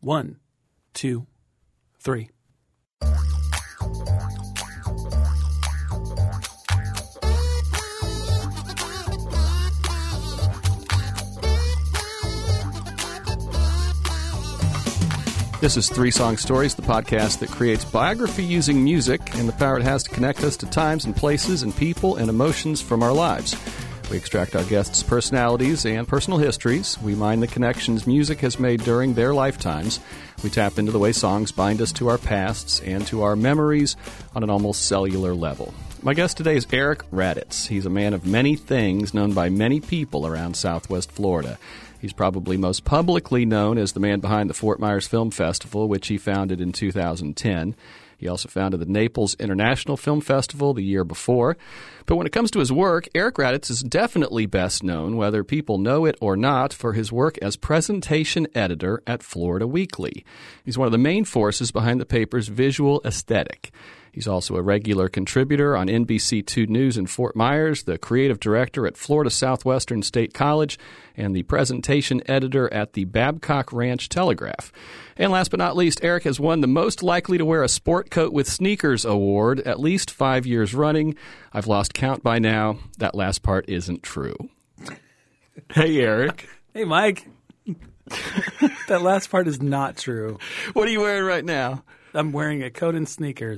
1, 2, 3. This is Three Song Stories, the podcast that creates biography using music and the power it has to connect us to times and places and people and emotions from our lives. We extract our guests' personalities and personal histories. We mine the connections music has made during their lifetimes. We tap into the way songs bind us to our pasts and to our memories on an almost cellular level. My guest today is Eric Raddatz. He's a man of many things, known by many people around Southwest Florida. He's probably most publicly known as the man behind the Fort Myers Film Festival, which he founded in 2010. He also founded the Naples International Film Festival the year before. But when it comes to his work, Eric Raddatz is definitely best known, whether people know it or not, for his work as presentation editor at Florida Weekly. He's one of the main forces behind the paper's visual aesthetic. He's also a regular contributor on NBC2 News in Fort Myers, the creative director at Florida Southwestern State College, and the presentation editor at the Babcock Ranch Telegraph. And last but not least, Eric has won the Most Likely to Wear a Sport Coat with Sneakers award at least 5 years running. I've lost count by now. That last part isn't true. Hey, Eric. Hey, Mike. That last part is not true. What are you wearing right now? I'm wearing a coat and sneakers.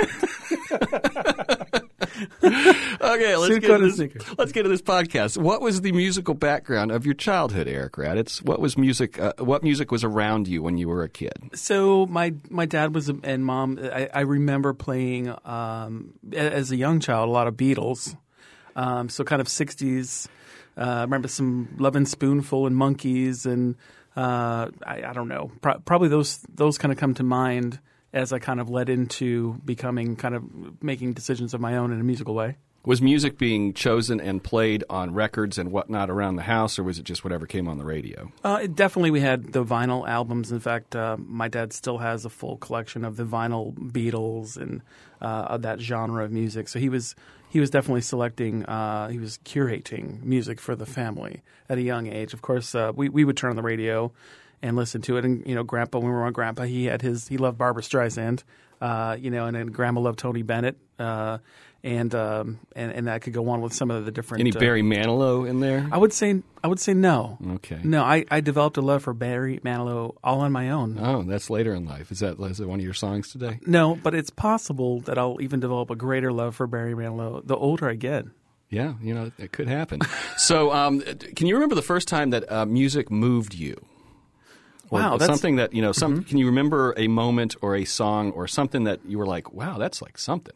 Okay, let's get to this podcast. What was the musical background of your childhood, Eric Raddatz? What was music? What music was around you when you were a kid? So my dad was and mom. I remember playing as a young child a lot of Beatles. So kind of 60s. I remember some Lovin' Spoonful and Monkees, and I don't know. Probably those kind of come to mind as I kind of led into becoming kind of making decisions of my own in a musical way. Was music being chosen and played on records and whatnot around the house, or was it just whatever came on the radio? Definitely we had the vinyl albums. In fact, my dad still has a full collection of the vinyl Beatles and of that genre of music. So he was definitely selecting, he was curating music for the family at a young age. Of course, we would turn on the radio and listen to it. And, you know, Grandpa, when we were on Grandpa, he loved Barbra Streisand, and then Grandma loved Tony Bennett. And that could go on with some of the different. Any Barry Manilow in there? I would say no. Okay. No, I developed a love for Barry Manilow all on my own. Oh, that's later in life. Is it one of your songs today? No, but it's possible that I'll even develop a greater love for Barry Manilow the older I get. Yeah, it could happen. So, can you remember the first time that music moved you? Wow, that's something that Can you remember a moment or a song or something that you were like, "Wow, that's like something."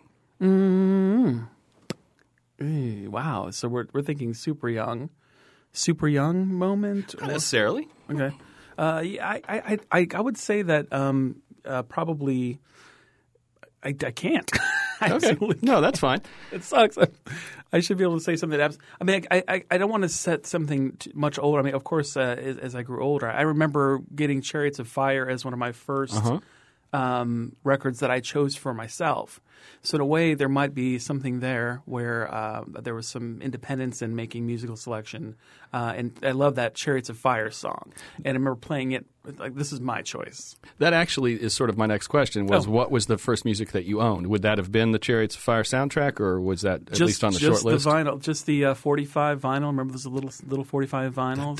Wow. So we're thinking super young moment? Not necessarily. Okay. I would say that probably I can't. Okay. No, that's fine. It sucks. I should be able to say something. I mean, I don't want to set something much older. I mean, of course, as I grew older, I remember getting Chariots of Fire as one of my first records that I chose for myself. So in a way, there might be something there where there was some independence in making musical selection. And I love that Chariots of Fire song. And I remember playing it like, this is my choice. That actually is sort of my next question was, What was the first music that you owned? Would that have been the Chariots of Fire soundtrack, or was that at least on the short list? Just the vinyl, just the 45 vinyl. Remember those little 45 vinyls?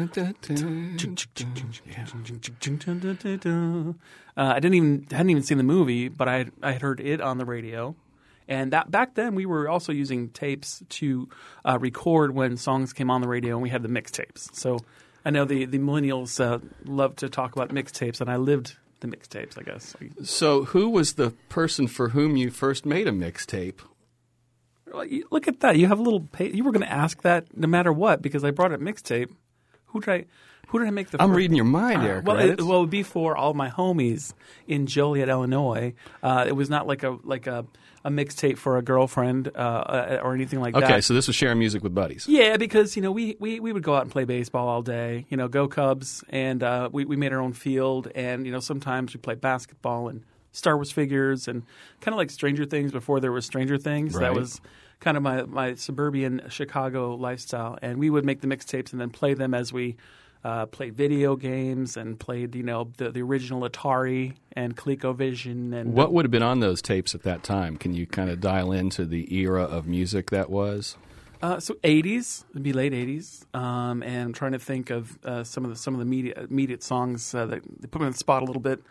I hadn't even seen the movie, but I had heard it on the radio. And that back then, we were also using tapes to record when songs came on the radio, and we had the mixtapes. So I know the millennials love to talk about mixtapes, and I lived the mixtapes, I guess. So who was the person for whom you first made a mixtape? Look at that. You have a little you were going to ask that no matter what, because I brought up mixtape. Who did I make the first? I'm reading your mind, Eric. It would be for all my homies in Joliet, Illinois. It was not like a mixtape for a girlfriend or anything like that. Okay, so this was sharing music with buddies. Yeah, because we would go out and play baseball all day. Go Cubs, and we made our own field, and sometimes we played basketball and Star Wars figures, and kind of like Stranger Things before there was Stranger Things. Right. That was kind of my suburban Chicago lifestyle, and we would make the mixtapes and then play them as we played video games and played, the original Atari and ColecoVision. And what would have been on those tapes at that time? Can you kind of dial into the era of music that was? So 80s, it'd be late 80s, and I'm trying to think of some of the immediate songs that they put me on the spot a little bit.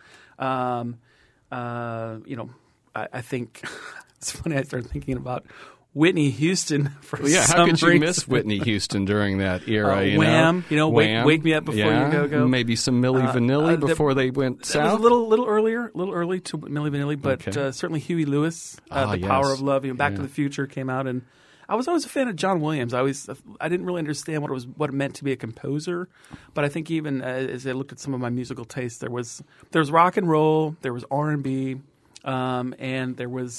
I think it's funny. I started thinking about Whitney Houston for some reason. How could you miss Whitney Houston during that era? Wham! Wham. Wake me up before you go. Maybe some Milli Vanilli before they went south. It was a little early to Milli Vanilli, but certainly Huey Lewis, The Power of Love. Back to the Future came out, and I was always a fan of John Williams. I didn't really understand what it meant to be a composer, but I think even as I looked at some of my musical tastes, there was rock and roll, there was R&B, and there was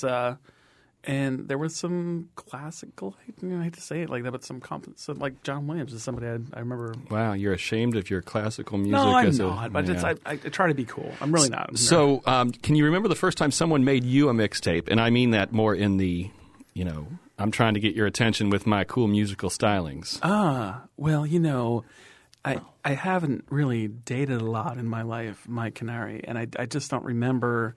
some classical. I hate to say it like that, but some like John Williams is somebody I remember. Wow, you're ashamed of your classical music? No, I'm not. But I try to be cool. I'm really not. So, can you remember the first time someone made you a mixtape? And I mean that more in the, I'm trying to get your attention with my cool musical stylings. Well, I haven't really dated a lot in my life, Mike Canary, and I just don't remember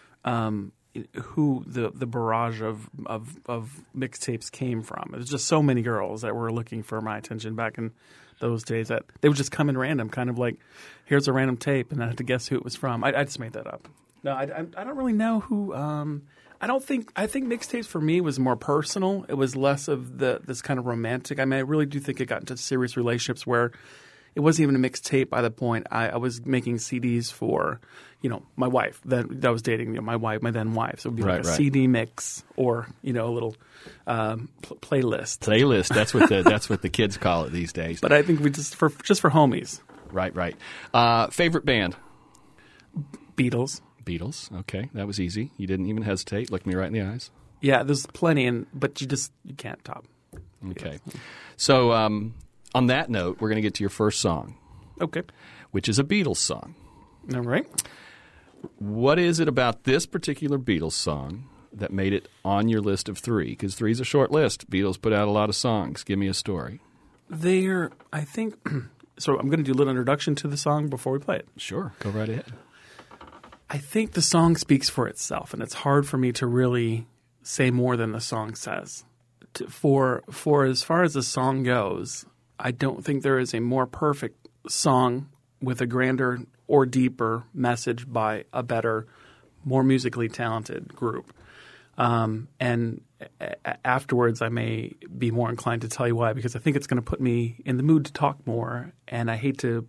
who the barrage of mixtapes came from. It was just so many girls that were looking for my attention back in those days that they would just come in random, kind of like, here's a random tape, and I had to guess who it was from. I just made that up. No, I don't really know who. I think mixtapes for me was more personal. It was less of this kind of romantic. I mean, I really do think it got into serious relationships where it wasn't even a mixtape by the point I was making CDs for, my wife that I was dating, my then wife. So it would be like a CD mix or, a little playlist. Playlist. That's what the kids call it these days. But I think we just for homies. Right. Favorite band? Beatles. Okay, that was easy. You didn't even hesitate. Look me right in the eyes. Yeah, there's plenty, but you can't top. Okay. So on that note, we're going to get to your first song. Okay. Which is a Beatles song. All right. What is it about this particular Beatles song that made it on your list of 3? Because 3 is a short list. Beatles put out a lot of songs. Give me a story. I think, so I'm going to do a little introduction to the song before we play it. Sure. Go right ahead. I think the song speaks for itself, and it's hard for me to really say more than the song says. For as far as the song goes, I don't think there is a more perfect song with a grander or deeper message by a better, more musically talented group. And afterwards, I may be more inclined to tell you why, because I think it's going to put me in the mood to talk more, and I hate to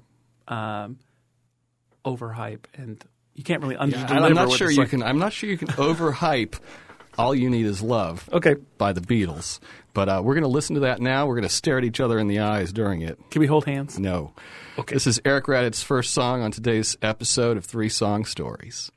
overhype, and you can't really under-deliver. I'm not sure you can overhype All You Need Is Love by the Beatles. But we're going to listen to that now. We're going to stare at each other in the eyes during it. Can we hold hands? No. Okay. This is Eric Radditz's first song on today's episode of 3 Song Stories.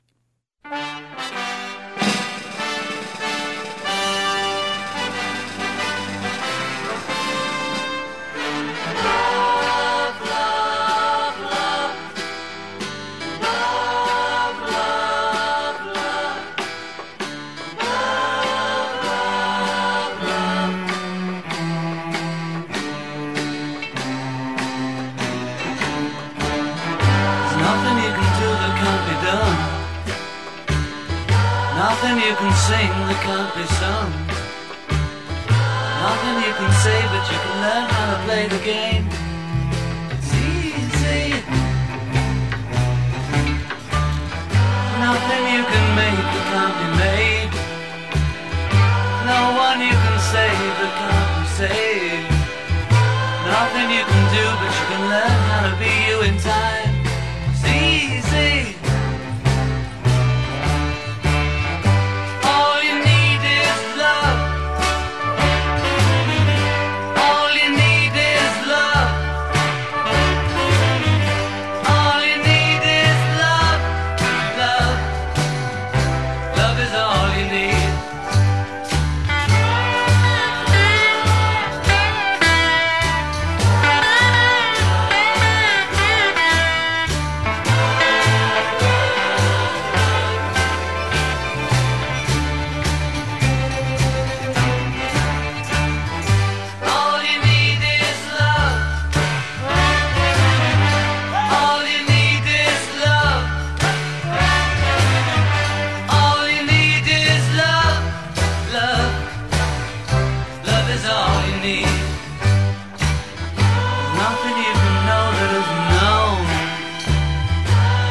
Nothing you can sing that can't be sung. Nothing you can say, but you can learn how to play the game. It's easy. Nothing you can make that can't be made. No one you can save that can't be saved. Nothing you can do, but you can learn how to be you in time. It's easy. Love.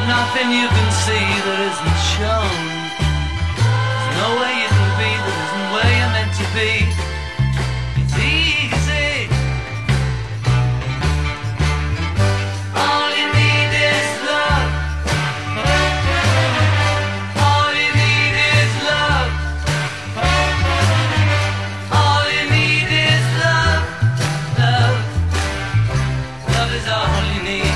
nothing you can see that isn't shown. There's no way you can be that isn't where you're meant to be. It's easy. All you need is love. All you need is love. All you need is love. Love. Love is all you need.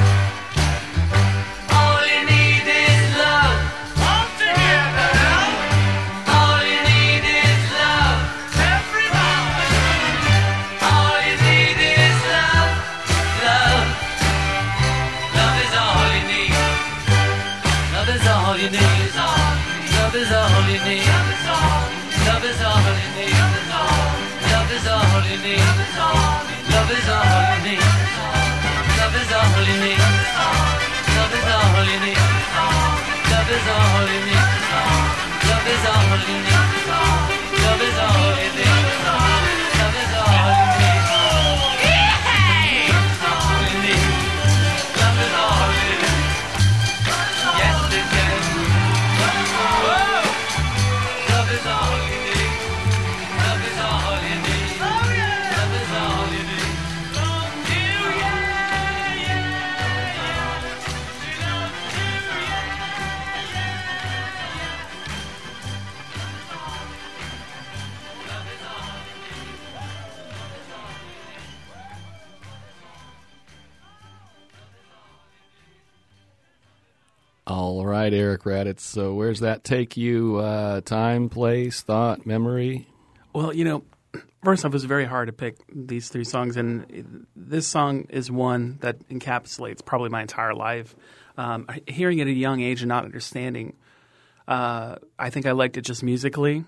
All you need is love. All together. All you need is love. Everybody. All you need is love. Love. Love is all you need. Love is all you need. Love is all you need. Love is all you need. Love is all you need. Love is all you need. Love is all you need. Love is all you need. Love is all you need. Love is all you need. Love is all you need. Love is all you need. All you need. Love is all you need. Yes, it can. Whoa. Love is all you need. Love is all you need. Love is all you need. All right, Eric Raditz. So where's that take you? Time, place, thought, memory? Well, first off, it was very hard to pick these three songs, and this song is one that encapsulates probably my entire life. Hearing it at a young age and not understanding, I think I liked it just musically.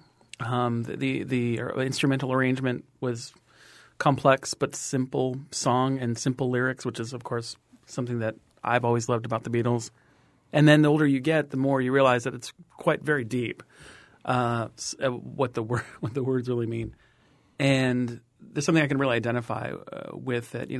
The instrumental arrangement was complex but simple song and simple lyrics, which is, of course, something that I've always loved about the Beatles. And then the older you get, the more you realize that it's quite very deep, what the words really mean. And there's something I can really identify with that.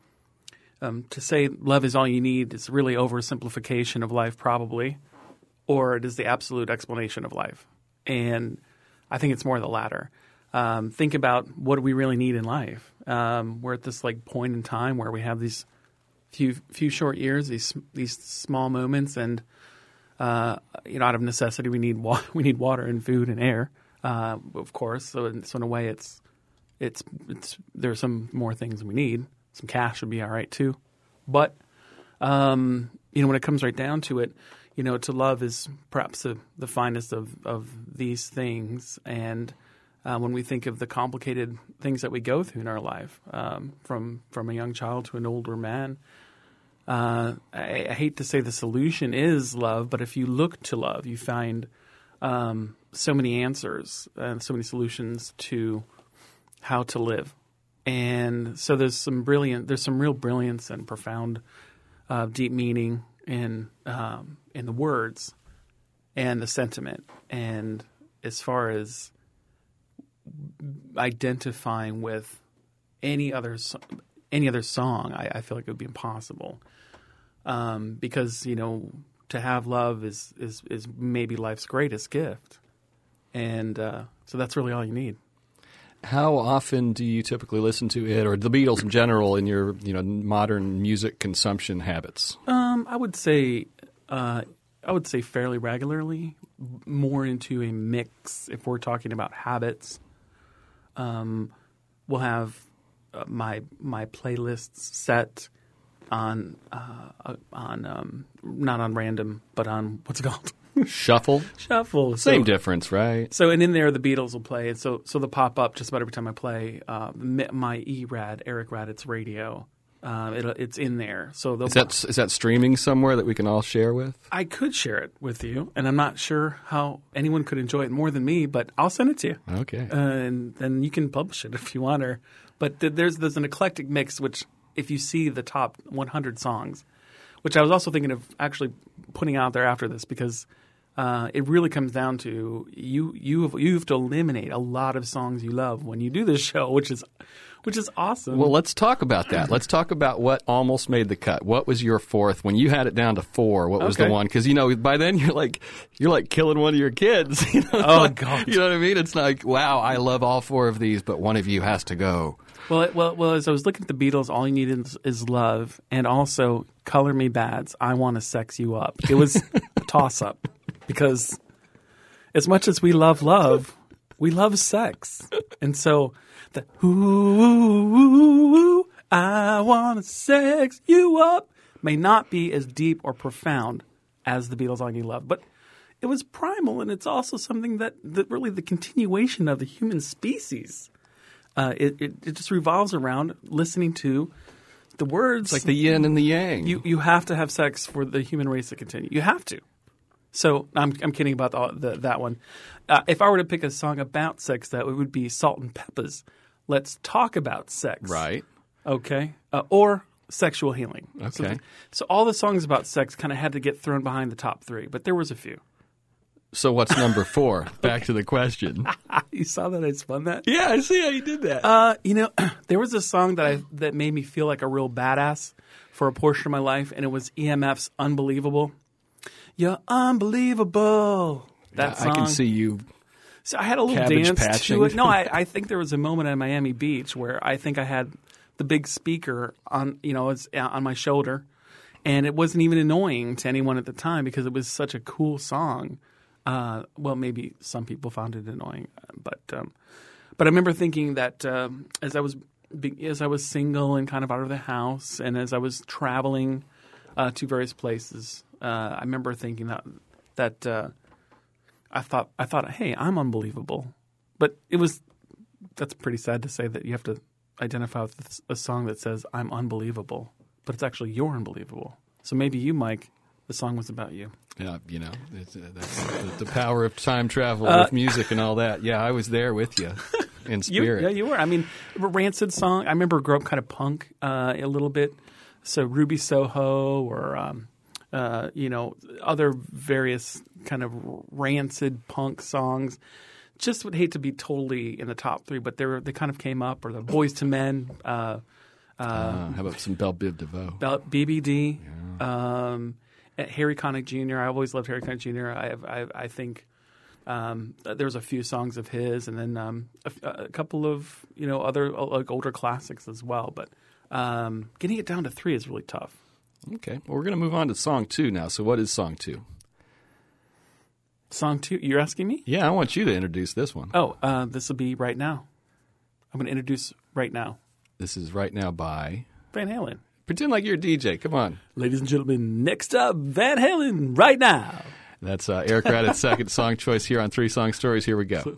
To say love is all you need is really oversimplification of life, probably, or it is the absolute explanation of life. And I think it's more the latter. Think about what do we really need in life. We're at this point in time where we have these few short years, these small moments, and out of necessity, we need water and food and air, of course. So in a way, it's there's some more things we need. Some cash would be all right too, but when it comes right down to it, to love is perhaps the finest of these things. And when we think of the complicated things that we go through in our life, from a young child to an older man, I hate to say the solution is love, but if you look to love, you find so many answers and so many solutions to how to live. And so there's some real brilliance and profound, deep meaning in the words and the sentiment. And as far as identifying with any other song, I feel like it would be impossible, because to have love is maybe life's greatest gift, and so that's really all you need. How often do you typically listen to it, or the Beatles in general, in your modern music consumption habits? I would say fairly regularly, more into a mix. If we're talking about habits, we'll have my playlists set on not on random, but on what's it called? Shuffle. Same difference, right? So, and in there the Beatles will play, and so they'll pop up just about every time I play my ERAD, Eric Raditz Radio. It's in there. So is that streaming somewhere that we can all share with? I could share it with you, and I'm not sure how anyone could enjoy it more than me, but I'll send it to you. Okay. And then you can publish it if you want. But there's an eclectic mix, which if you see the top 100 songs, which I was also thinking of actually putting out there after this, because it really comes down to you have to eliminate a lot of songs you love when you do this show, which is awesome. Well, let's talk about that. Let's talk about what almost made the cut. What was your fourth? When you had it down to 4, what was the one? Because, by then you're like killing one of your kids. Oh, God. You know what I mean? It's like, wow, I love all 4 of these, but one of you has to go. Well, as I was looking at the Beatles, All You Need is Love, and also Color Me Bad's I Want to Sex You Up. It was a toss-up because as much as we love, we love sex. And so the ooh, I want to sex you up may not be as deep or profound as the Beatles' All You Need Love, but it was primal, and it's also something that really the continuation of the human species. It just revolves around listening to the words. It's like the yin and the yang. You have to have sex for the human race to continue. You have to. So I'm kidding about that one. If I were to pick a song about sex, that it would be Salt and Pepper's Let's Talk About Sex. Right. Okay. Or Sexual Healing. Okay. So all the songs about sex kind of had to get thrown behind the top 3, but there was a few. So what's number 4? Back to the question. You saw that I spun that? Yeah, I see how you did that. There was a song that made me feel like a real badass for a portion of my life, and it was EMF's Unbelievable. You're unbelievable. That song. I can see you. So I had a little Cabbage dance patching. to it. No, I think there was a moment at Miami Beach where I think I had the big speaker on my shoulder, and it wasn't even annoying to anyone at the time because it was such a cool song. Well, maybe some people found it annoying, but I remember thinking that as I was single and kind of out of the house, and as I was traveling to various places, I remember thinking that I thought, hey, I'm unbelievable, but that's pretty sad to say that you have to identify with a song that says I'm unbelievable, but it's actually you're unbelievable. So maybe you, Mike, the song was about you. Yeah, that's the power of time travel with music and all that. Yeah, I was there with you in spirit. You were. I mean, a Rancid song. I remember growing up kind of punk a little bit. So Ruby Soho or, other various kind of Rancid punk songs. Just would hate to be totally in the top 3, but they kind of came up. Or the Boys to Men. How about some Belle Biv DeVoe? BBD. Yeah. Harry Connick Jr. I always loved Harry Connick Jr. I think there was a few songs of his, and then a couple of other like older classics as well. But getting it down to 3 is really tough. Okay, well, we're going to move on to song 2 now. So, what is song 2? Song 2? You're asking me? Yeah, I want you to introduce this one. Oh, this will be Right Now. I'm going to introduce Right Now. This is Right Now by Van Halen. Pretend like you're a DJ. Come on. Ladies and gentlemen, next up, Van Halen, Right Now. That's Eric Raddat's second song choice here on 3 Song Stories. Here we go.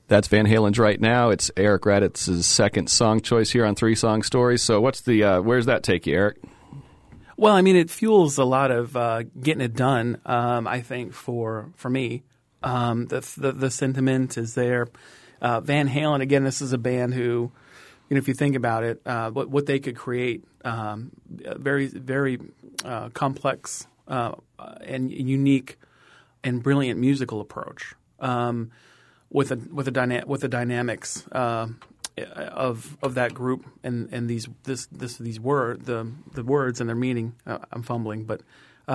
That's Van Halen's Right Now. It's Eric Raditz's second song choice here on Three Song Stories. So what's the where's that take you, Eric? Well, I mean, it fuels a lot of getting it done. I think for me, the sentiment is there. Van Halen, again, this is a band who, if you think about it, what they could create, very very complex and unique and brilliant musical approach. With the dynamics of that group and these words and their meaning. I'm fumbling, but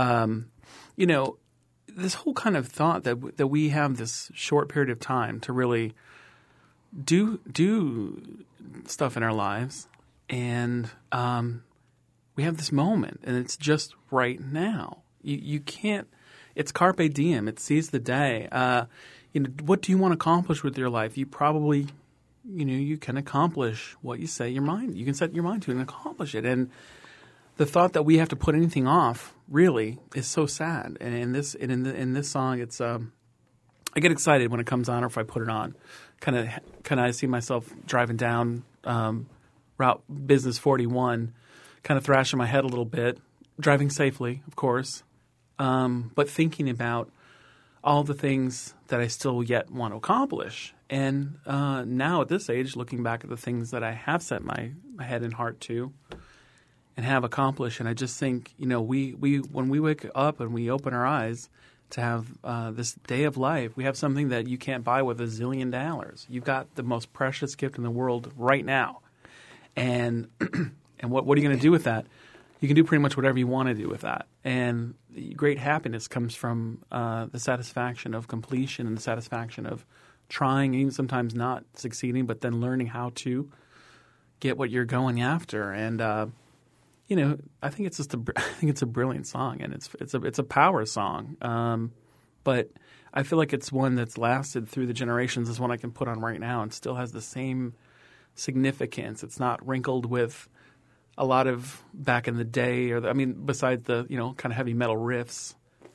this whole kind of thought that we have this short period of time to really do stuff in our lives, and we have this moment, and it's just right now. You can't. It's carpe diem. It seize the day. What do you want to accomplish with your life? You probably, you can accomplish what you set your mind. You can set your mind to and accomplish it. And the thought that we have to put anything off really is so sad. And in this song, it's I get excited when it comes on, or if I put it on. Kind of, I see myself driving down Route Business 41, kind of thrashing my head a little bit, driving safely, of course, but thinking about all the things that I still yet want to accomplish. And now at this age, looking back at the things that I have set my head and heart to and have accomplished, and I just think, we when we wake up and we open our eyes to have this day of life, we have something that you can't buy with $1 zillion. You've got the most precious gift in the world right now. And and what are you going to do with that? You can do pretty much whatever you want to do with that. And great happiness comes from the satisfaction of completion and the satisfaction of trying, even sometimes not succeeding, but then learning how to get what you're going after. And I think it's a brilliant song, and it's a power song. But I feel like it's one that's lasted through the generations. It's one I can put on right now and still has the same significance. It's not wrinkled with a lot of back in the day, besides the kind of heavy metal riffs,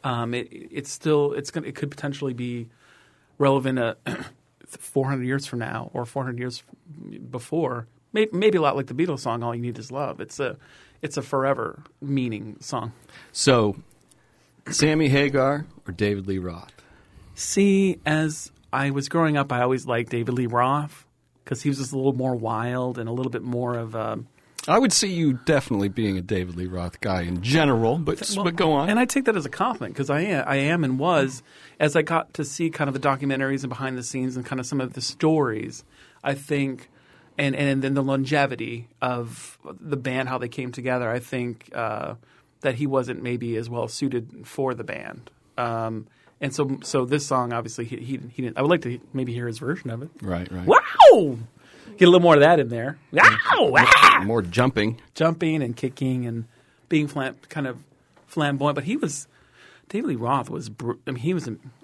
it could potentially be relevant 400 years from now or 400 years before. Maybe a lot like the Beatles song, "All You Need Is Love." It's a forever meaning song. So, Sammy Hagar or David Lee Roth? See, as I was growing up, I always liked David Lee Roth because he was just a little more wild and a little bit more of a. I would see you definitely being a David Lee Roth guy in general, but go on. And I take that as a compliment because I am and was, as I got to see kind of the documentaries and behind the scenes and kind of some of the stories, I think, and then the longevity of the band, how they came together, I think that he wasn't maybe as well suited for the band. And so this song, obviously, he didn't. I would like to maybe hear his version of it. Right. Wow! Get a little more of that in there. Wow! More jumping and kicking and being kind of flamboyant. But David Lee Roth was. He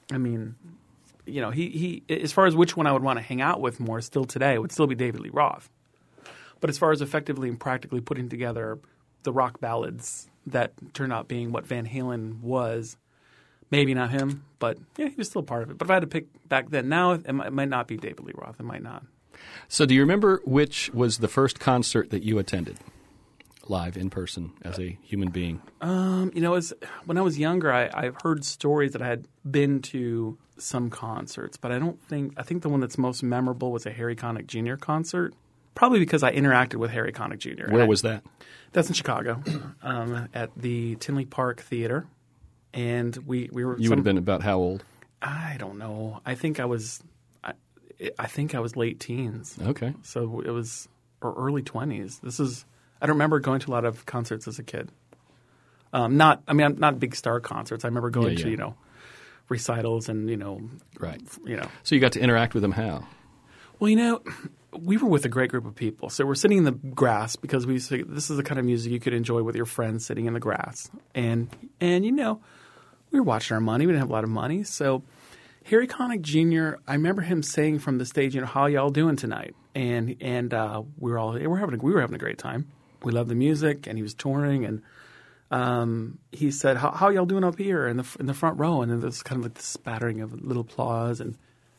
as far as which one I would want to hang out with more still today, it would still be David Lee Roth. But as far as effectively and practically putting together the rock ballads that turned out being what Van Halen was, maybe not him, but yeah, he was still part of it. But if I had to pick back then, now it might not be David Lee Roth. It might not. So do you remember which was the first concert that you attended live in person as a human being? When I was younger, I've heard stories that I had been to some concerts, but I think the one that's most memorable was a Harry Connick Jr. concert, probably because I interacted with Harry Connick Jr. Where was that? That's in Chicago, at the Tinley Park Theater. And we were. You would have been about how old? I don't know. I think I was late teens. Okay. So it was or early 20s. I don't remember going to a lot of concerts as a kid. Not big star concerts. I remember going to recitals and Right. So you got to interact with them how? Well, we were with a great group of people. So we're sitting in the grass because this is the kind of music you could enjoy with your friends sitting in the grass. And we were watching our money. We didn't have a lot of money. So Harry Connick Jr., I remember him saying from the stage, how y'all doing tonight? And we were having a great time. We loved the music, and he was touring, and he said, how y'all doing up here in the front row? And then there's kind of like the spattering of little applause, and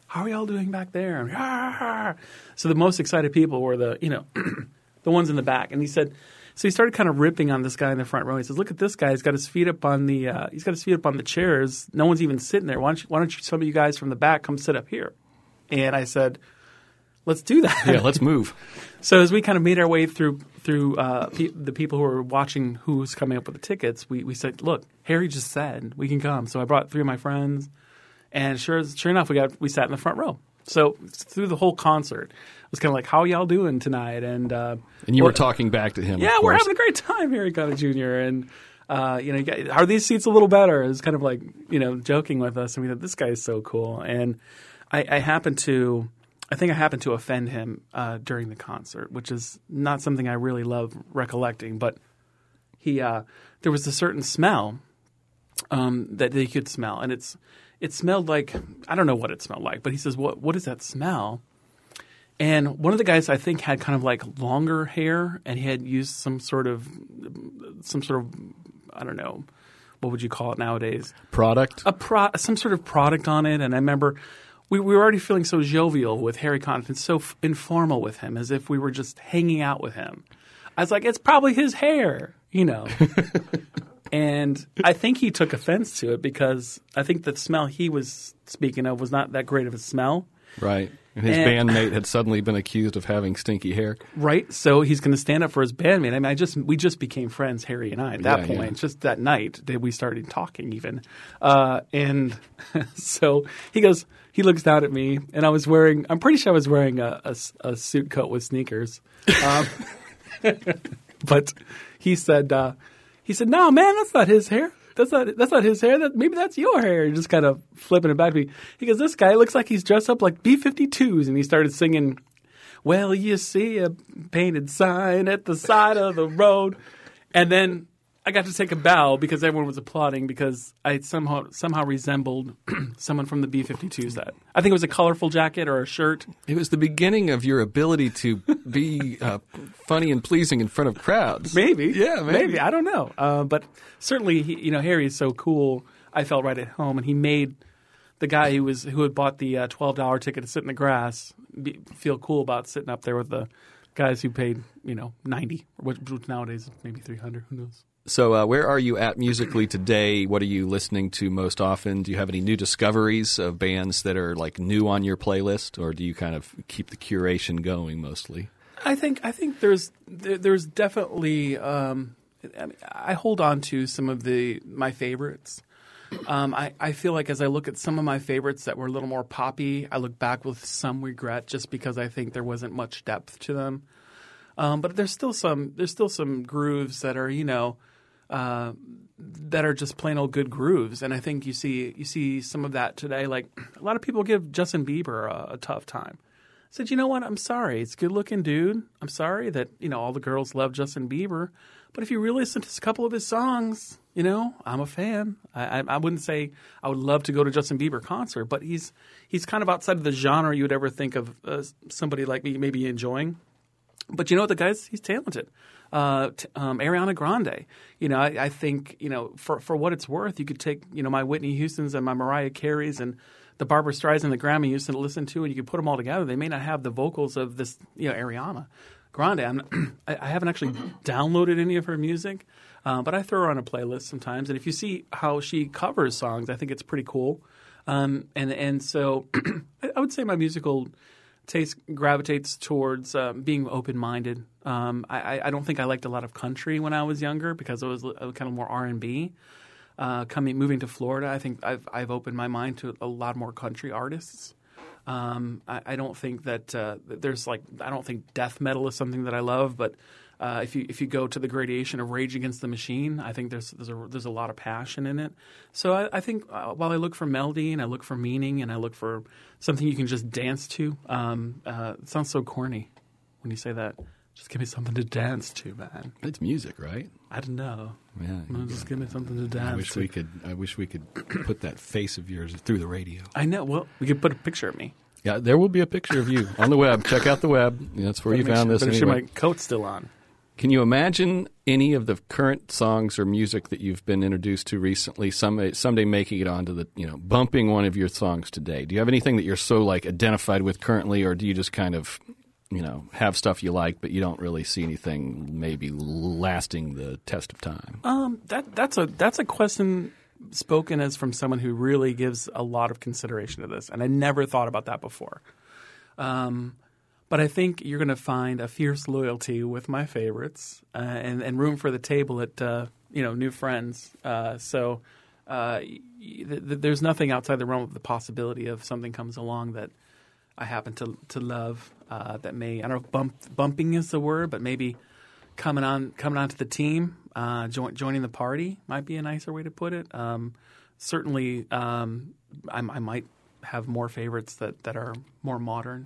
how are y'all doing back there? And, "Ah." So the most excited people were the the ones in the back. And he said, so he started kind of ripping on this guy in the front row. He says, "Look at this guy. He's got his feet up on the chairs. No one's even sitting there. Why don't you some of you guys from the back come sit up here?" And I said, "Let's do that." Yeah, let's move. So as we kind of made our way through the people who were watching who was coming up with the tickets, we said, "Look, Harry just said we can come." So I brought 3 of my friends, and sure enough, we sat in the front row. So through the whole concert, it was kind of like, "How y'all doing tonight?" And you were talking back to him. Yeah, of we're course. having a great time, Harry Connick Jr. And are these seats a little better? It was kind of like joking with us. I mean, this guy is so cool. And I think I happened to offend him during the concert, which is not something I really love recollecting. But there was a certain smell that they could smell, and it smelled like, I don't know what it smelled like, but he says, "What is that smell?" And one of the guys I think had kind of like longer hair, and he had used some sort of I don't know, what would you call it nowadays? Product? Some sort of product on it. And I remember we were already feeling so jovial with Harry Connick and so informal with him, as if we were just hanging out with him. I was like, "It's probably his hair," And I think he took offense to it because I think the smell he was speaking of was not that great of a smell. Right. And his bandmate had suddenly been accused of having stinky hair. Right. So he's going to stand up for his bandmate. I mean, we just became friends, Harry and I, at that point. Yeah. Just that night that we started talking even. And so he looks down at me, and I'm pretty sure I was wearing a suit coat with sneakers. But he said, "No, man, that's not his hair. That's not his hair. Maybe that's your hair." Just kind of flipping it back to me. He goes, "This guy looks like he's dressed up like B-52s," and he started singing, "Well, you see a painted sign at the side of the road," and then I got to take a bow because everyone was applauding because I somehow resembled someone from the B-52s. That I think it was a colorful jacket or a shirt. It was the beginning of your ability to be funny and pleasing in front of crowds. Maybe, yeah, maybe. I don't know, but certainly, Harry is so cool. I felt right at home, and he made the guy who had bought the $12 ticket to sit in the grass feel cool about sitting up there with the guys who paid $90, which nowadays is maybe $300. Who knows? So where are you at musically today? What are you listening to most often? Do you have any new discoveries of bands that are like new on your playlist, or do you kind of keep the curation going mostly? I think there's definitely I hold on to some of my favorites. I feel like as I look at some of my favorites that were a little more poppy, I look back with some regret just because I think there wasn't much depth to them. But there's still some grooves that are that are just plain old good grooves, and I think you see some of that today. Like a lot of people give Justin Bieber a tough time. I said, "You know what? I'm sorry. It's a good looking dude. I'm sorry that all the girls love Justin Bieber, but if you really listen to a couple of his songs, I'm a fan. I wouldn't say I would love to go to Justin Bieber concert, but he's kind of outside of the genre you would ever think of somebody like me maybe enjoying." But the guy's he's talented. Ariana Grande. I think for what it's worth, you could take my Whitney Houstons and my Mariah Careys and the Barbra Streisand, the Grammy you used to listen to, and you could put them all together. They may not have the vocals of this Ariana Grande. I haven't actually downloaded any of her music, but I throw her on a playlist sometimes. And if you see how she covers songs, I think it's pretty cool. And so I would say my musical taste gravitates towards being open-minded. I don't think I liked a lot of country when I was younger because it was kind of more R&B. Moving to Florida, I think I've opened my mind to a lot more country artists. I don't think that I don't think death metal is something that I love, but if you go to the gradation of Rage Against the Machine, I think there's a lot of passion in it. So I think while I look for melody and I look for meaning and I look for something you can just dance to, it sounds so corny when you say that. Just give me something to dance to, man. It's music, right? I don't know. Yeah, just give me something to dance to. I wish we could put that face of yours through the radio. I know. Well, we could put a picture of me. Yeah, there will be a picture of you on the web. Check out the web. That's where you found this. But anyway. my coat's still on. Can you imagine any of the current songs or music that you've been introduced to recently someday making it onto the, bumping one of your songs today? Do you have anything that you're so like identified with currently, or do you just kind of, have stuff you like, but you don't really see anything maybe lasting the test of time? That's a question spoken as from someone who really gives a lot of consideration to this, and I never thought about that before. But I think you're going to find a fierce loyalty with my favorites and room for the table at new friends. So there's nothing outside the realm of the possibility of something comes along that I happen to love that may, I don't know if bumping is the word, but maybe coming on to the team, joining the party might be a nicer way to put it. Certainly, I might have more favorites that are more modern.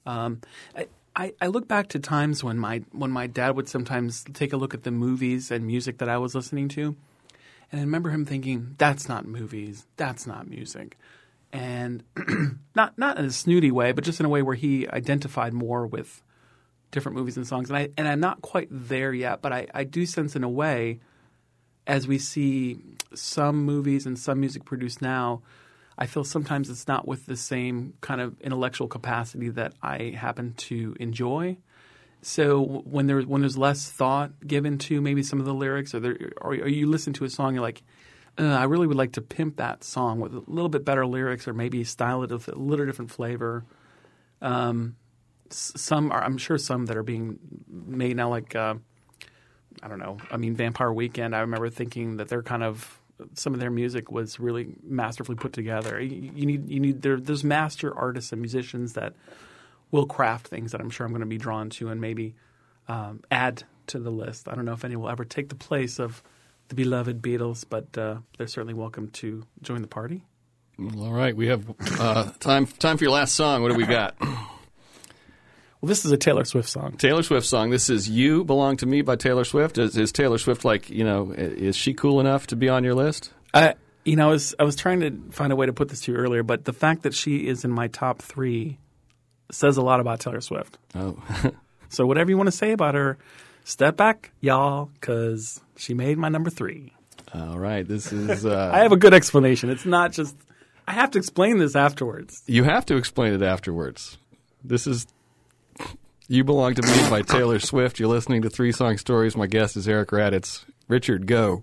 I look back to times when my dad would sometimes take a look at the movies and music that I was listening to, and I remember him thinking, "That's not movies, that's not music," and not in a snooty way, but just in a way where he identified more with different movies and songs. And I'm not quite there yet, but I do sense in a way, as we see some movies and some music produced now, I feel sometimes it's not with the same kind of intellectual capacity that I happen to enjoy. So when there's less thought given to maybe some of the lyrics, or you listen to a song, you're like, I really would like to pimp that song with a little bit better lyrics, or maybe style it with a little different flavor. I'm sure some that are being made now, like I don't know. I mean, Vampire Weekend. I remember thinking that they're kind of. Some of their music was really masterfully put together. There's master artists and musicians that will craft things that I'm sure I'm going to be drawn to and maybe add to the list. I don't know if any will ever take the place of the beloved Beatles, but they're certainly welcome to join the party. All right, we have time for your last song. What do we got? Well, this is a Taylor Swift song. Taylor Swift song. This is You Belong to Me by Taylor Swift. Is Taylor Swift is she cool enough to be on your list? I was trying to find a way to put this to you earlier, but the fact that she is in my top 3 says a lot about Taylor Swift. Oh. So whatever you want to say about her, step back, y'all, because she made my number 3. All right. This is... I have a good explanation. It's not just... I have to explain this afterwards. You have to explain it afterwards. This is... You Belong to Me by Taylor Swift. You're listening to 3 Song Stories. My guest is Eric Raditz. Richard, go.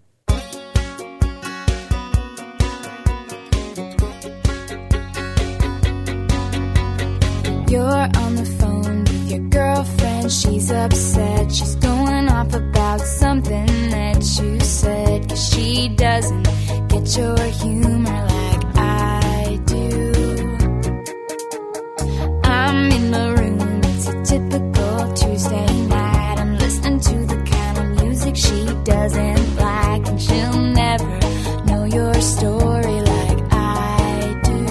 You're on the phone with your girlfriend. She's upset. She's going off about something that you said. 'Cause she doesn't get your humor like I do. I'm in my room. It's a typical Tuesday night. I'm listening to the kind of music she doesn't like, and she'll never know your story like I do.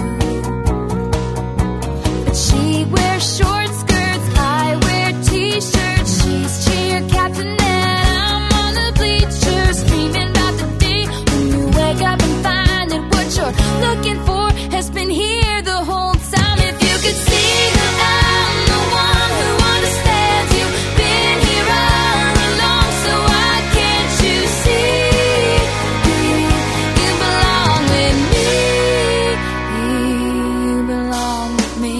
But she wears short skirts, I wear t-shirts. She's cheer captain and I'm on the bleachers, dreaming about the day when you wake up and find that what you're looking for has been here the whole time. If you could see that I'm the one who understands you, been here all along, so why can't you see you belong with me? You belong with me.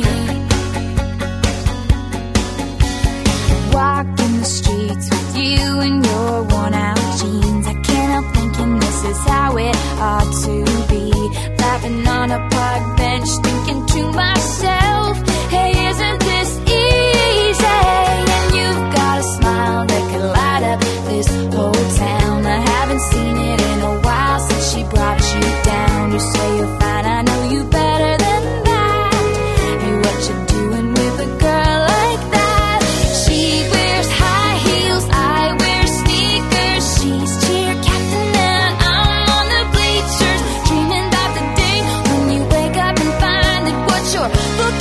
Walking the streets with you in your worn out jeans, I can't help thinking this is how it ought to be. Laughing on a park bench, thinking to myself, hey, isn't this easy? And you've got a smile that could light up this whole town. I haven't seen it in a while since she brought you down. You say you're fine, I know you better than that. Hey, what you doing with a girl like that? She wears high heels, I wear sneakers. She's cheer captain and I'm on the bleachers, dreaming about the day when you wake up and find that what you're looking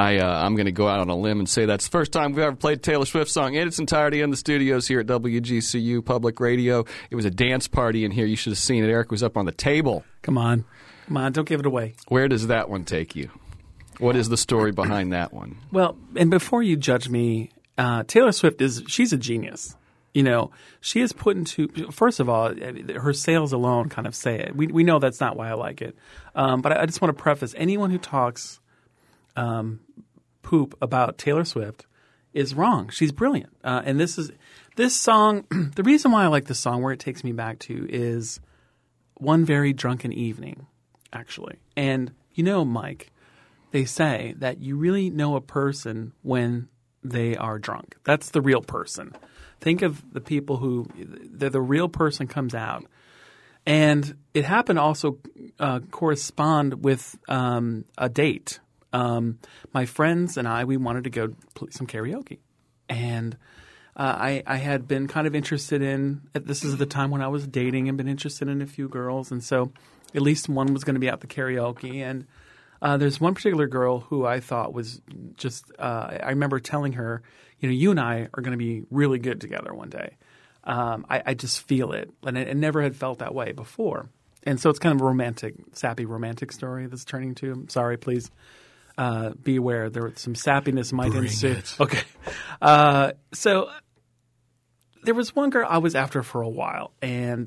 I'm going to go out on a limb and say that's the first time we've ever played a Taylor Swift song in its entirety in the studios here at WGCU Public Radio. It was a dance party in here. You should have seen it. Eric was up on the table. Come on, don't give it away. Where does that one take you? What is the story behind that one? Well, and before you judge me, Taylor Swift she's a genius. You know, she is put into, first of all, her sales alone kind of say it. We know that's not why I like it. But I just want to preface, anyone who talks poop about Taylor Swift is wrong. She's brilliant. And this song, the reason why I like this song, where it takes me back to, is one very drunken evening, actually. And you know, Mike, they say that you really know a person when they are drunk. That's the real person. Think of the people who the real person comes out. And it happened to also correspond with a date. My friends and I, we wanted to go play some karaoke. And I had been kind of interested in – this is the time when I was dating and been interested in a few girls. And so at least one was going to be out the karaoke. And there's one particular girl who I thought was just I remember telling her, you know, you and I are going to be really good together one day. I just feel it. And I never had felt that way before. And so it's kind of a romantic, sappy romantic story that's turning to. I'm sorry, please be aware. There was some sappiness might ensue. Okay. So there was one girl I was after for a while. And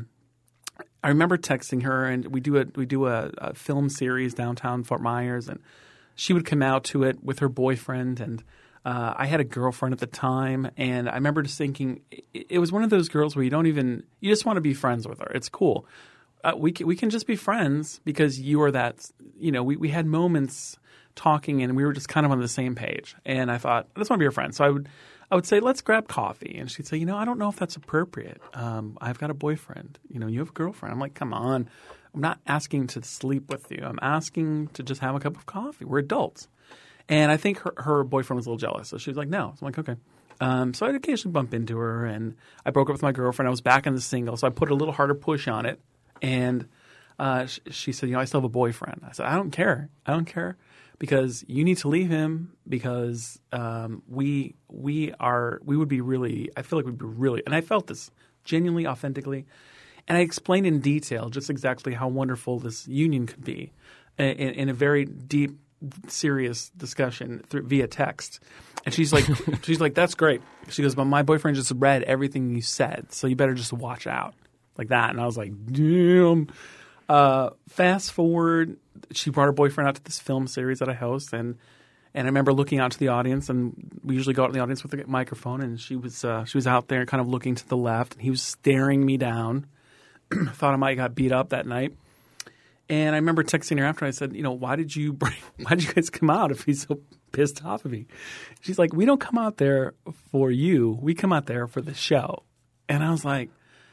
I remember texting her, and we do a film series downtown Fort Myers, and she would come out to it with her boyfriend, and I had a girlfriend at the time, and I remember just thinking it was one of those girls where you just want to be friends with her. It's cool. We can just be friends because you are that. You know, we had moments talking, and we were just kind of on the same page. And I thought, I just want to be your friend. So I would say, let's grab coffee. And she'd say, you know, I don't know if that's appropriate. I've got a boyfriend. You know, you have a girlfriend. I'm like, come on. I'm not asking to sleep with you. I'm asking to just have a cup of coffee. We're adults. And I think her boyfriend was a little jealous. So she was like, no. So I'm like, okay. So I'd occasionally bump into her. And I broke up with my girlfriend. I was back in the single. So I put a little harder push on it. And she said, you know, I still have a boyfriend. I said, I don't care. Because you need to leave him because we would be really – I feel like we'd be really – and I felt this genuinely, authentically. And I explained in detail just exactly how wonderful this union could be in a very deep, serious discussion via text. And she's like, that's great. She goes, but my boyfriend just read everything you said, so you better just watch out like that. And I was like, damn. Fast forward, she brought her boyfriend out to this film series that I host, and I remember looking out to the audience, and we usually go out in the audience with a microphone, and she was out there kind of looking to the left, and he was staring me down. Thought I might have got beat up that night. And I remember texting her after. I said, you know, why did you guys come out if he's so pissed off of me? She's like, we don't come out there for you. We come out there for the show. And I was like,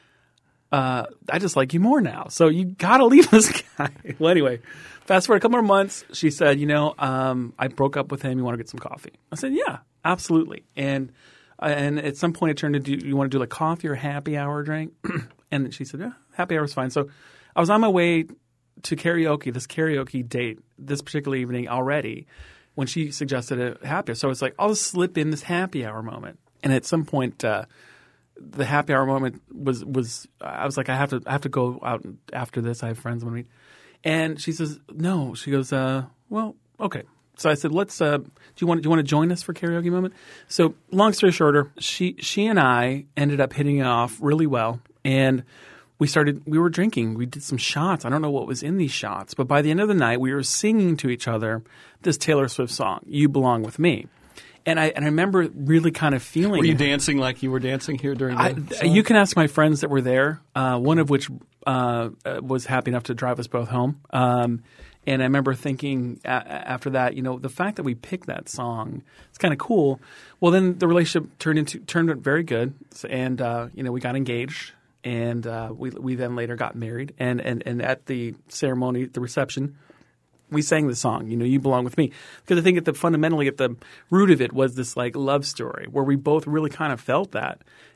I just like you more now. So you got to leave this guy. Well, anyway, fast forward a couple more months. She said, you know, I broke up with him. You want to get some coffee? I said, yeah, absolutely. And at some point it turned into, you want to do like coffee or happy hour drink? And she said, yeah, happy hour is fine. So I was on my way to this karaoke date this particular evening already when she suggested a happy hour. So it's like, I'll just slip in this happy hour moment. And at some point, the happy hour moment was I was like, I have to go out after this. I have friends I'm going to meet. And she says, no. She goes, well, okay. So I said, let's. Do you want to join us for karaoke moment? So long story shorter, she and I ended up hitting it off really well, and we were drinking. We did some shots. I don't know what was in these shots, but by the end of the night, we were singing to each other this Taylor Swift song, "You Belong with Me." And I remember really kind of feeling. Were you dancing like you were dancing here during the song? You can ask my friends that were there, one of which was happy enough to drive us both home. And I remember thinking after that, you know, the fact that we picked that song, it's kind of cool. Well, then the relationship turned out very good, and you know, we got engaged, and we then later got married. And at the ceremony, the reception, we sang the song, you know, "You Belong with Me," because I think fundamentally at the root of it was this like love story where we both really kind of felt that.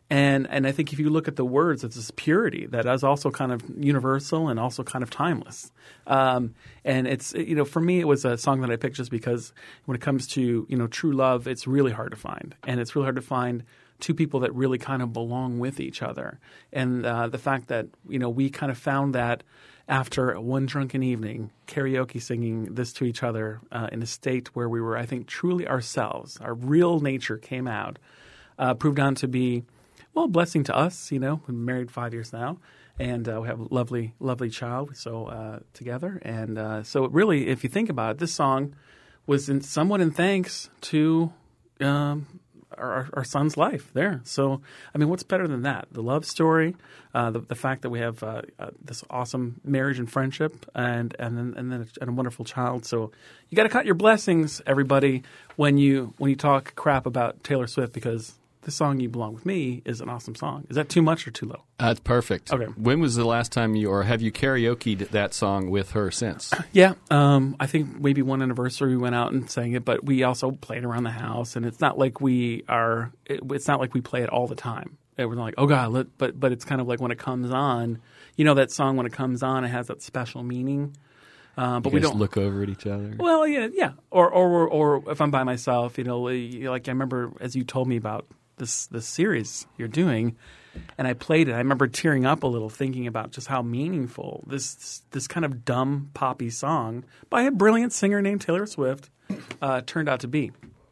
And I think if you look at the words, it's this purity that is also kind of universal and also kind of timeless. And it's, for me, it was a song that I picked just because when it comes to, true love, it's really hard to find. And it's really hard to find two people that really kind of belong with each other. And the fact that, we kind of found that after one drunken evening, karaoke singing this to each other in a state where we were, I think, truly ourselves, our real nature came out, proved on to be, well, a blessing to us. We've been married 5 years now, and we have a lovely, lovely child together. And so really, if you think about it, this song was somewhat in thanks to our son's life there. So, I mean, what's better than that? The love story, the fact that we have this awesome marriage and friendship, and then a wonderful child. So, you got to cut your blessings, everybody, when you talk crap about Taylor Swift, because this song "You Belong with Me" is an awesome song. Is that too much or too low? It's perfect. Okay. When was the last time have you karaoke'd that song with her since? Yeah, I think maybe one anniversary we went out and sang it, but we also played around the house, and it's not like it's not like we play it all the time. It was like, oh God, but it's kind of like when it comes on, that song when it comes on, it has that special meaning. But we don't look over at each other. Well, yeah, or if I'm by myself, like I remember as you told me about this series you're doing, and I played it. I remember tearing up a little, thinking about just how meaningful this kind of dumb poppy song by a brilliant singer named Taylor Swift turned out to be.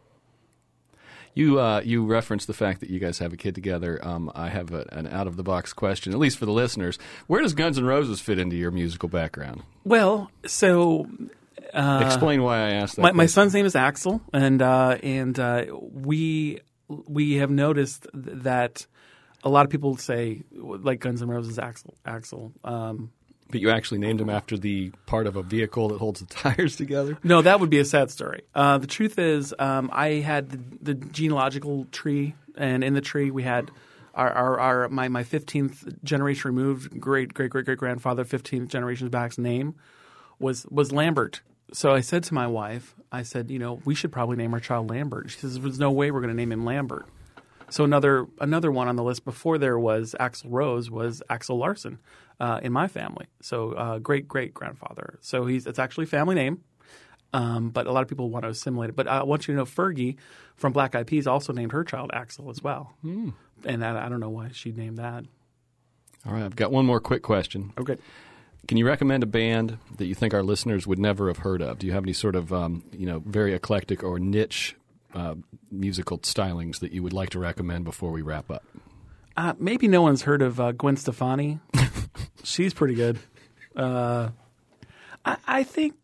You referenced the fact that you guys have a kid together. I have an out-of-the-box question, at least for the listeners. Where does Guns N' Roses fit into your musical background? Well, so explain why I asked that. My son's name is Axel, and we have noticed that a lot of people say, like Guns N' Roses, Axel. But you actually named him after the part of a vehicle that holds the tires together? No, that would be a sad story. The truth is, I had the genealogical tree, and in the tree we had my 15th generation removed great grandfather, 15th generation back's name was Lambert. So I said to my wife, we should probably name our child Lambert. She says, there's no way we're going to name him Lambert. So another one on the list before there was Axl Rose was Axel Larson in my family. So great-great-grandfather. So it's actually a family name, but a lot of people want to assimilate it. But I want you to know Fergie from Black Eyed Peas also named her child Axel as well. Mm. And I don't know why she named that. All right, I've got one more quick question. Okay. Can you recommend a band that you think our listeners would never have heard of? Do you have any sort of very eclectic or niche musical stylings that you would like to recommend before we wrap up? Maybe no one's heard of Gwen Stefani. She's pretty good. I think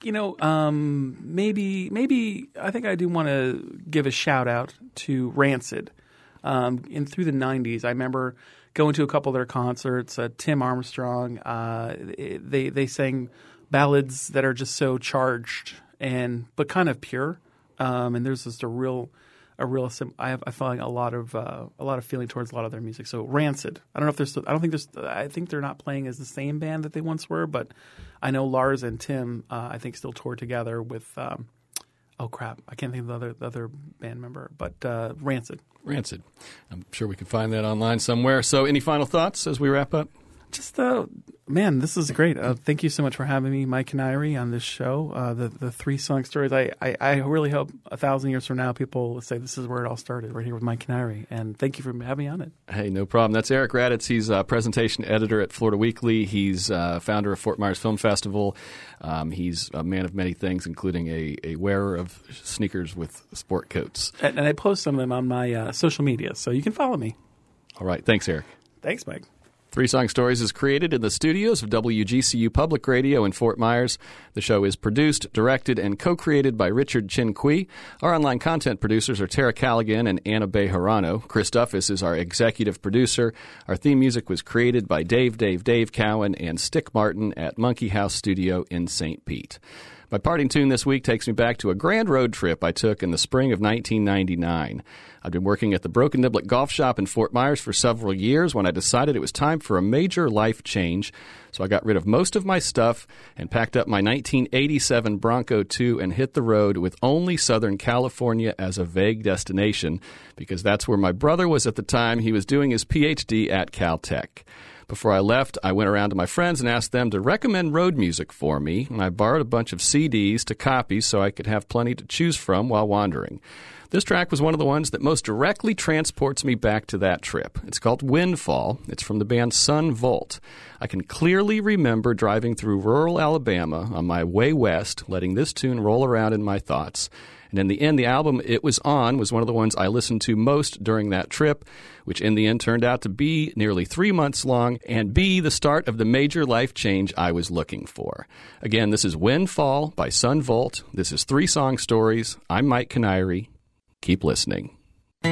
maybe I think I do want to give a shout out to Rancid. Through the 90s, I remember going to a couple of their concerts. Tim Armstrong, they sang ballads that are just so charged but kind of pure. And there's just a real. I feel like a lot of feeling towards a lot of their music. So Rancid. I don't know if there's. I think they're not playing as the same band that they once were, but I know Lars and Tim. I think still tour together with. Oh crap! I can't think of the other band member, but Rancid. Rancid. I'm sure we can find that online somewhere. So, any final thoughts as we wrap up? Just, man, this is great. Thank you so much for having me, Mike and Irie, on this show. The 3 song stories. I really hope 1,000 years from now people will say this is where it all started, right here with Mike and Irie. And thank you for having me on it. Hey, no problem. That's Eric Raditz. He's a presentation editor at Florida Weekly. He's founder of Fort Myers Film Festival. He's a man of many things, including a wearer of sneakers with sport coats. And I post some of them on my social media, so you can follow me. All right. Thanks, Eric. Thanks, Mike. 3 Song Stories is created in the studios of WGCU Public Radio in Fort Myers. The show is produced, directed, and co-created by Richard Chin-Kui. Our online content producers are Tara Callaghan and Anna Bejarano. Chris Duffus is our executive producer. Our theme music was created by Dave Cowan and Stick Martin at Monkey House Studio in St. Pete. My parting tune this week takes me back to a grand road trip I took in the spring of 1999. I'd been working at the Broken Niblet Golf Shop in Fort Myers for several years when I decided it was time for a major life change. So I got rid of most of my stuff and packed up my 1987 Bronco 2 and hit the road with only Southern California as a vague destination, because that's where my brother was at the time. He was doing his PhD at Caltech. Before I left, I went around to my friends and asked them to recommend road music for me, and I borrowed a bunch of CDs to copy so I could have plenty to choose from while wandering. This track was one of the ones that most directly transports me back to that trip. It's called Windfall. It's from the band Sun Volt. I can clearly remember driving through rural Alabama on my way west, letting this tune roll around in my thoughts. And in the end, the album it was on was one of the ones I listened to most during that trip, which in the end turned out to be nearly 3 months long and be the start of the major life change I was looking for. Again, this is Windfall by Sun Volt. This is 3 Song Stories. I'm Mike Canary. Keep listening. How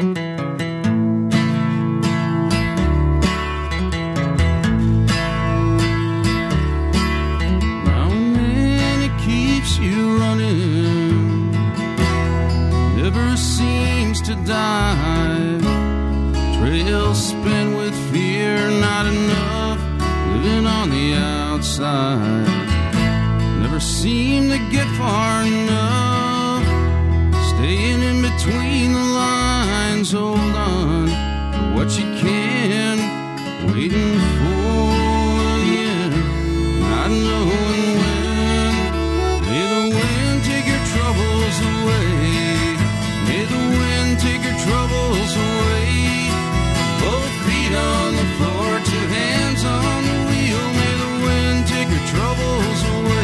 many keeps you running? Never seems to die. Trails spin with fear, not enough. Living on the outside. Never seem to get far enough. Staying in between the lines, hold on for what you can, waiting for the end, not knowing when. May the wind take your troubles away. May the wind take your troubles away. Both feet on the floor, 2 hands on the wheel. May the wind take your troubles away.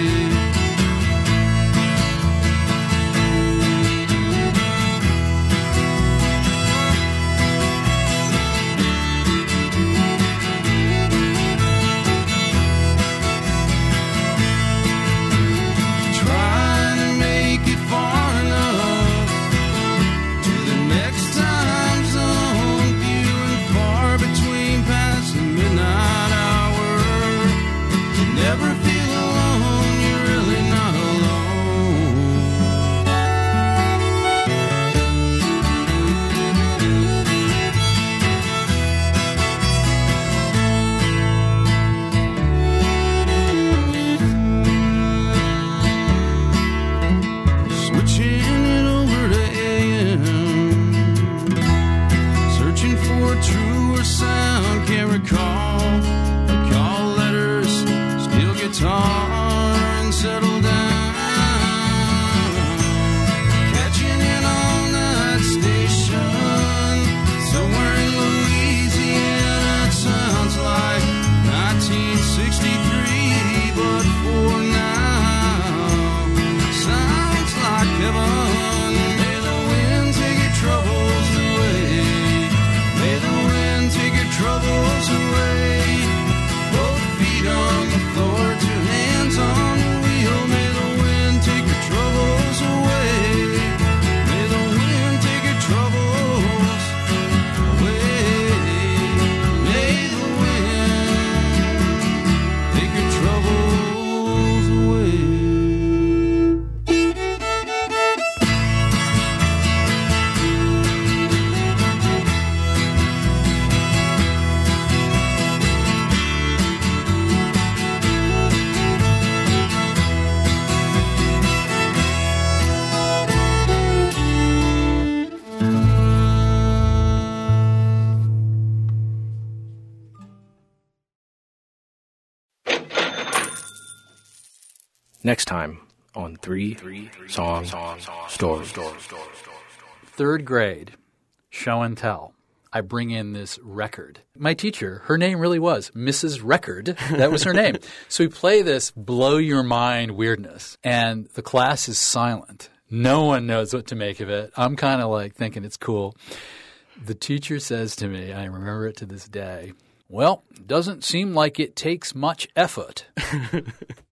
Never feel alone, you're really not alone. Switching it over to AM, searching for a truer sound, can't recall. Guitar and settle down, catching in on that station somewhere in Louisiana. It sounds like 1963, but for now sounds like heaven. May the wind take your troubles away. May the wind take your troubles away. Both feet on the floor, 2 hands on the wheel. May the wind take your troubles away. May the wind take your troubles away. May the wind take your troubles away. Next time on 3 Song Stories. 3rd grade, show and tell. I bring in this record. My teacher, her name really was Mrs. Record. That was her name. So we play this blow your mind weirdness, and the class is silent. No one knows what to make of it. I'm kind of like thinking it's cool. The teacher says to me, I remember it to this day, "Well, doesn't seem like it takes much effort."